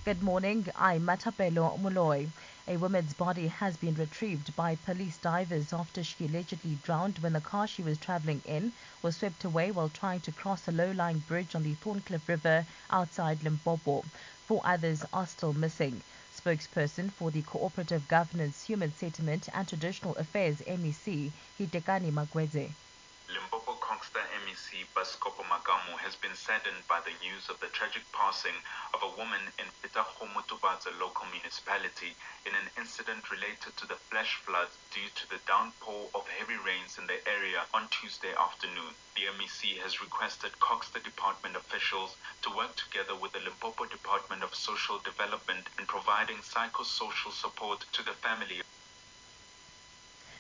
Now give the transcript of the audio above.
Good morning. I'm Matapelo Moloi. A woman's body has been retrieved by police divers after she allegedly drowned when the car she was traveling in was swept away while trying to cross a low-lying bridge on the Thorncliffe River outside Limpopo. 4 others are still missing. Spokesperson for the Cooperative Governance, Human Settlement and Traditional Affairs MEC, Hitekani Magweze. Limpopo Kongster MEC Baskopo Magamu has been saddened by the news of the tragic passing of a woman in Pitakgomotobatsa local municipality in an incident related to the flash floods due to the downpour of heavy rains in the area on Tuesday afternoon. The MEC has requested Kongster Department officials to work together with the Limpopo Department of Social Development in providing psychosocial support to the family.